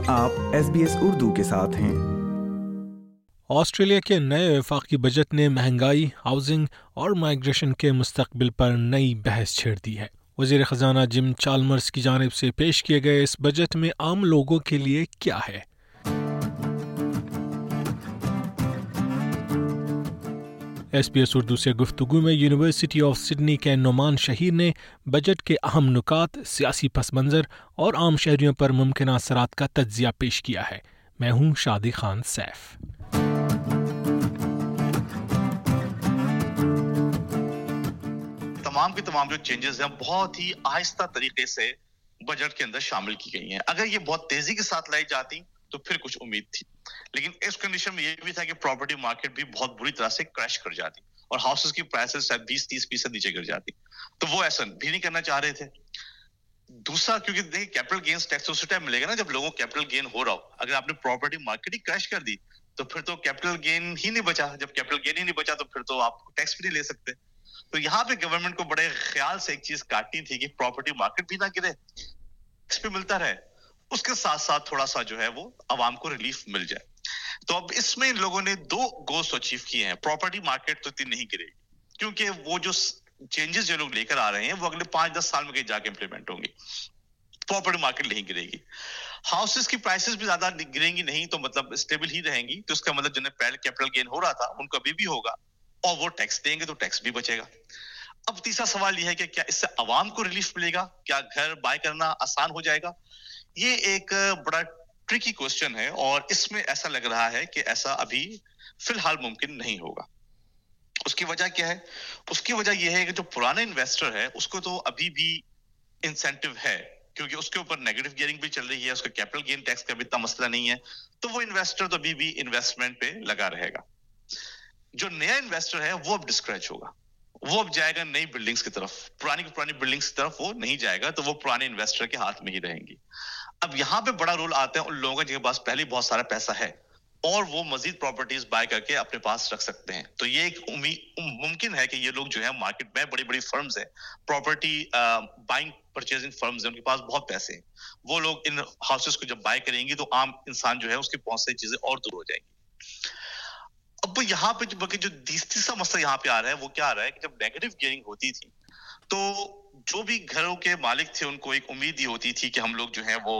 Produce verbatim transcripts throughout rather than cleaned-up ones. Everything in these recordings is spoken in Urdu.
آپ ایس بی ایس اردو کے ساتھ ہیں۔ آسٹریلیا کے نئے وفاقی بجٹ نے مہنگائی، ہاؤسنگ اور مائیگریشن کے مستقبل پر نئی بحث چھیڑ دی ہے۔ وزیر خزانہ جم چالمرز کی جانب سے پیش کیے گئے اس بجٹ میں عام لوگوں کے لیے کیا ہے؟ ایس بی ایس اردو سے گفتگو میں یونیورسٹی آف سڈنی کے نعمان شہیر نے بجٹ کے اہم نکات، سیاسی پس منظر اور عام شہریوں پر ممکنہ اثرات کا تجزیہ پیش کیا ہے۔ میں ہوں شادی خان سیف۔ تمام کے تمام جو چینجز ہیں بہت ہی آہستہ طریقے سے بجٹ کے اندر شامل کی گئی ہیں۔ اگر یہ بہت تیزی کے ساتھ لائی جاتی تو پھر کچھ امید تھی، لیکن اس کنڈیشن میں یہ بھی تھا کہ پراپرٹی مارکیٹ بھی بہت بری طرح سے کریش کر جاتی اور ہاؤسز کی پرائسز شاید بیس تیس فیصد نیچے گر جاتی، تو وہ ایسا بھی نہیں کرنا چاہ رہے تھے۔ دوسرا، کیونکہ دیکھیں کیپٹل گینز ٹیکس اسی ٹائم ملے گا نا جب لوگوں کو کیپٹل گین ہو رہا ہو۔ اگر آپ نے پراپرٹی مارکیٹ ہی کریش کر دی تو پھر تو کیپٹل گین ہی نہیں بچا، جب کیپٹل گین ہی نہیں بچا تو پھر تو آپ ٹیکس بھی نہیں لے سکتے۔ تو یہاں پہ گورنمنٹ کو بڑے خیال سے ایک چیز کاٹنی تھی کہ پراپرٹی مارکیٹ بھی نہ گرے، ٹیکس بھی ملتا رہے، اس کے ساتھ ساتھ تھوڑا سا جو ہے وہ عوام کو ریلیف مل جائے۔ تو اب اس میں ان لوگوں نے دو گولز اچیو کیے ہیں۔ پراپرٹی مارکیٹ تو اتنی نہیں گرے گی کیونکہ وہ جو چینجز جو لوگ لے کر آ رہے ہیں وہ اگلے پانچ دس سال میں کہیں جا کے امپلیمنٹ ہوں گی۔ پراپرٹی مارکیٹ نہیں گرے گی، ہاؤسز کی پرائسز بھی زیادہ گریں گی نہیں، تو مطلب اسٹیبل ہی رہیں گی، تو اس کا مطلب جنہیں پہلے کیپٹل گین ہو رہا تھا ان کو ابھی بھی ہوگا اور وہ ٹیکس دیں گے تو ٹیکس بھی بچے گا۔ اب تیسرا سوال یہ ہے کہ کیا اس سے عوام کو ریلیف ملے گا، کیا گھر بائی کرنا آسان ہو جائے گا؟ یہ ایک بڑا ٹرکی کوسچن ہے اور اس میں ایسا لگ رہا ہے کہ ایسا ابھی فی الحال ممکن نہیں ہوگا۔ اس کی وجہ کیا ہے؟ اس کی وجہ یہ ہے کہ جو پرانا انویسٹر ہے اس کو تو ابھی بھی انسینٹیو ہے کیونکہ اس کے اوپر نیگیٹو گیئرنگ بھی چل رہی ہے، اس کا کیپٹل گین ٹیکس کا بھی اتنا مسئلہ نہیں ہے، تو وہ انویسٹر تو ابھی بھی انویسٹمنٹ پہ لگا رہے گا۔ جو نیا انویسٹر ہے وہ اب ڈسکریج ہوگا، وہ اب جائے گا نئی بلڈنگز کی طرف، پرانی کی پرانی بلڈنگز کی طرف وہ نہیں جائے گا، تو وہ پرانے انویسٹر کے ہاتھ میں ہی رہیں گی۔ اب یہاں پہ بڑا رول آتا ہے ان لوگوں کا جن کے پاس پہلے بہت سارا پیسہ ہے اور وہ مزید پراپرٹیز بائی کر کے اپنے پاس رکھ سکتے ہیں۔ تو یہ ایک امید ممکن ہے کہ یہ لوگ جو ہے مارکیٹ میں بڑی بڑی فرمز ہیں، پراپرٹی بائنگ پرچیزنگ فرمز ہیں، ان کے پاس بہت پیسے ہیں، وہ لوگ ان ہاؤسز کو جب بائی کریں گی تو عام انسان جو ہے اس کے پہنچ سے چیزیں اور دور ہو جائیں گی۔ اب یہاں پہ جو بلکہ جو تیسرا مسئلہ یہاں پہ آ رہا ہے وہ کیا آ رہا ہے کہ جب نیگیٹو گیئرنگ ہوتی تھی تو جو بھی گھروں کے مالک تھے ان کو ایک امید یہ ہوتی تھی کہ ہم لوگ جو ہیں وہ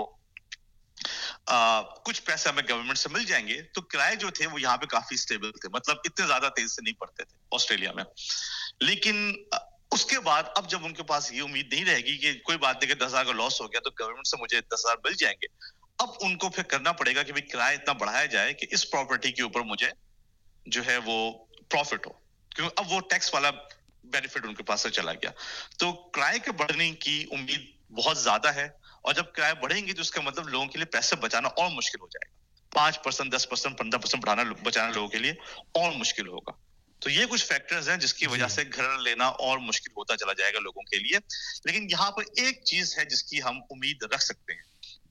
آ, کچھ پیسے ہمیں گورنمنٹ سے مل جائیں گے، تو کرائے جو تھے وہ یہاں پہ کافی اسٹیبل تھے، مطلب اتنے زیادہ تیزی سے نہیں پڑتے تھے آسٹریلیا میں۔ لیکن اس کے بعد اب جب ان کے پاس یہ امید نہیں رہے گی کہ کوئی بات نہیں کہ دس ہزار کا لاس ہو گیا تو گورنمنٹ سے مجھے دس ہزار مل جائیں گے، اب ان کو پھر کرنا پڑے گا کہ بھائی کرایہ اتنا بڑھایا جائے کہ اس پراپرٹی کے اوپر مجھے جو ہے وہ پروفٹ ہو، کیونکہ اب وہ ٹیکس والا بینیفٹ ان کے پاس سے چلا گیا۔ تو کرائے کے بڑھنے کی امید بہت زیادہ ہے، اور جب کرائے بڑھیں گے تو اس کا مطلب لوگوں کے لیے پیسے بچانا اور مشکل ہو جائے گا، پانچ پرسینٹ دس پرسینٹ پندرہ پرسینٹ بڑھانا بچانا لوگوں کے لیے اور مشکل ہوگا۔ تو یہ کچھ فیکٹرز ہیں جس کی وجہ سے گھر لینا اور مشکل ہوتا چلا جائے گا لوگوں کے لیے۔ لیکن یہاں پر ایک چیز ہے جس کی ہم امید رکھ سکتے ہیں،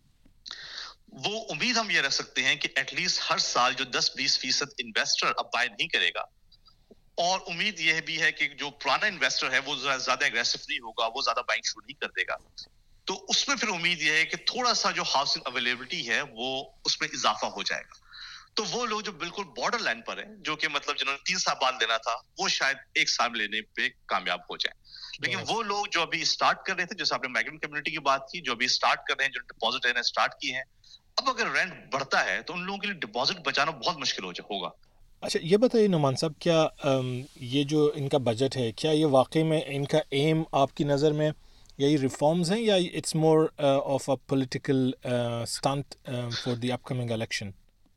وہ امید ہم یہ رکھ سکتے ہیں کہ ایٹ لیسٹ ہر سال جو دس بیس فیصد انویسٹر اب بائی نہیں کرے گا، اور امید یہ بھی ہے کہ جو پرانا انویسٹر ہے وہ زیادہ اگریسو نہیں ہوگا، وہ زیادہ بائنگ شروع نہیں کر دے گا، تو اس میں پھر امید یہ ہے کہ تھوڑا سا جو ہاؤسنگ اویلیبلٹی ہے وہ اس میں اضافہ ہو جائے گا۔ تو وہ لوگ جو بالکل بارڈر لائن پر ہیں، جو کہ مطلب جنہوں نے تین سال بعد لینا تھا، وہ شاید ایک سال لینے پہ کامیاب ہو جائیں۔ لیکن وہ لوگ جو ابھی اسٹارٹ کر رہے تھے، جیسے آپ نے مائیگرنٹ کمیونٹی کی بات کی، جو ابھی اسٹارٹ کر رہے ہیں، جو ڈپازٹ لینا اسٹارٹ کیے ہیں، اب اگر رینٹ بڑھتا ہے تو ان لوگوں کے لیے ڈپازٹ بچانا بہت مشکل ہو ہوگا۔ اچھا یہ بتائیے نعمان صاحب، کیا یہ جو ان کا بجٹ ہے، کیا یہ واقعی میں ان کا ایم آپ کی نظر میں یہی ریفارمز ہیں یا it's more of a political stunt for the upcoming election?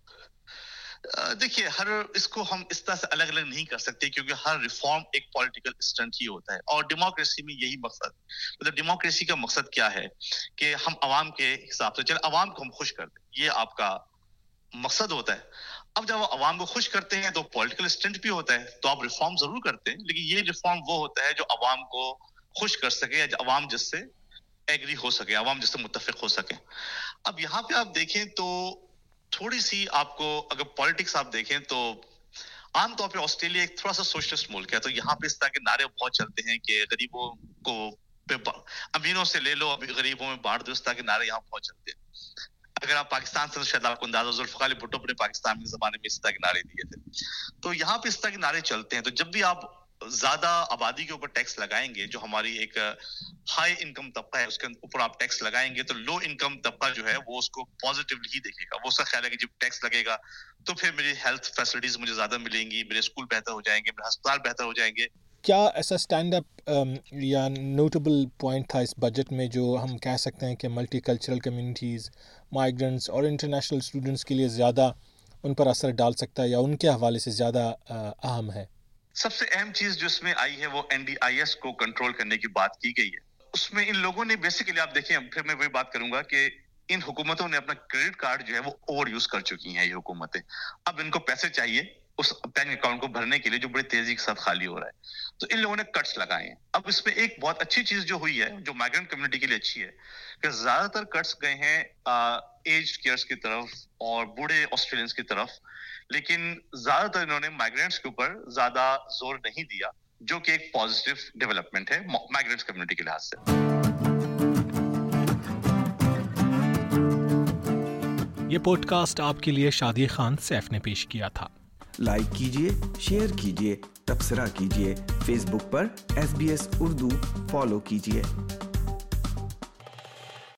دیکھیے، ہر اس کو ہم اس طرح سے الگ الگ نہیں کر سکتے کیونکہ ہر ریفارم ایک پولیٹیکل اسٹنٹ ہی ہوتا ہے، اور ڈیموکریسی میں یہی مقصد، مطلب ڈیموکریسی کا مقصد کیا ہے کہ ہم عوام کے حساب سے چلے، عوام کو ہم خوش کر دیں، یہ آپ کا مقصد ہوتا ہے۔ اب جب عوام کو خوش کرتے ہیں تو پولیٹیکل اسٹنٹ بھی ہوتا ہے، تو آپ ریفارم ضرور کرتے ہیں، لیکن یہ ریفارم وہ ہوتا ہے جو عوام کو خوش کر سکے، یا عوام جس سے ایگری ہو سکے، عوام جس سے متفق ہو سکے۔ اب یہاں پہ آپ دیکھیں تو تھوڑی سی آپ کو اگر پالیٹکس آپ دیکھیں تو عام طور پہ آسٹریلیا ایک تھوڑا سا سوشلسٹ ملک ہے، تو یہاں پہ اس طرح کے نعرے بہت چلتے ہیں کہ غریبوں کو امیروں سے لے لو، غریبوں میں بانٹ دو، اس طرح کے نعرے یہاں بہت چلتے ہیں۔ اگر آپ پاکستان سے شاید آپ کو اندازہ ذوالفقار علی بھٹو نے پاکستان کے زمانے میں اس طرح کے نعرے دیے تھے. تو یہاں پہ اس طرح کے نعرے چلتے ہیں. تو جب بھی آپ زیادہ آبادی کے اوپر ٹیکس لگائیں گے, جو ہماری ایک ہائی انکم طبقہ ہے اس کے اوپر آپ ٹیکس لگائیں گے, تو لو انکم طبقہ جو ہے وہ اس کو پازیٹیولی ہی دیکھے گا. وہ اس کا خیال ہے کہ جب ٹیکس لگے گا تو پھر میری ہیلتھ فیسلٹیز مجھے زیادہ ملیں گی, میرے اسکول بہتر ہو جائیں گے, میرے ہسپتال بہتر ہو جائیں گے. کیا ایسا اسٹینڈ اپ یا نوٹیبل پوائنٹ تھا اس بجٹ میں جو ہم کہہ سکتے ہیں کہ ملٹی کلچرل کمیونٹیز, مائیگرنٹس اور انٹرنیشنل اسٹوڈنٹس کے لیے زیادہ ان پر اثر ڈال سکتا ہے یا ان کے حوالے سے زیادہ اہم ہے؟ سب سے اہم چیز جو اس میں آئی ہے وہ این ڈی آئی ایس کو کنٹرول کرنے کی بات کی گئی ہے. اس میں ان لوگوں نے بیسیکلی, آپ دیکھیں پھر میں وہی بات کروں گا کہ ان حکومتوں نے اپنا کریڈٹ کارڈ جو ہے وہ اوور یوز کر چکی ہیں یہ حکومتیں. اب ان کو پیسے چاہیے اس بینک اکاؤنٹ کو بھرنے کے لیے جو بڑی تیزی کے ساتھ خالی ہو رہا ہے. تو ان لوگوں نے کٹس لگائے ہیں. اب اس میں ایک بہت اچھی چیز جو ہوئی ہے جو مائیگرنٹ کمیونٹی کے لیے اچھی ہے کہ زیادہ تر کٹس گئے ہیں ایجڈ کیئرس کی طرف اور بوڑھے آسٹریلینس کی طرف, لیکن زیادہ تر انہوں نے مائیگرنٹس کے اوپر زیادہ زور نہیں دیا, جو کہ ایک پازیٹیو ڈیولپمنٹ ہے مائیگرنٹس کمیونٹی کے لحاظ سے. یہ پوڈ کاسٹ آپ کے لیے شادی خان سیف نے پیش کیا تھا. لائک کیجیے, شیئر کیجیے, تبصرہ کیجیے. فیس بک پر S B S Urdu follow کیجیے.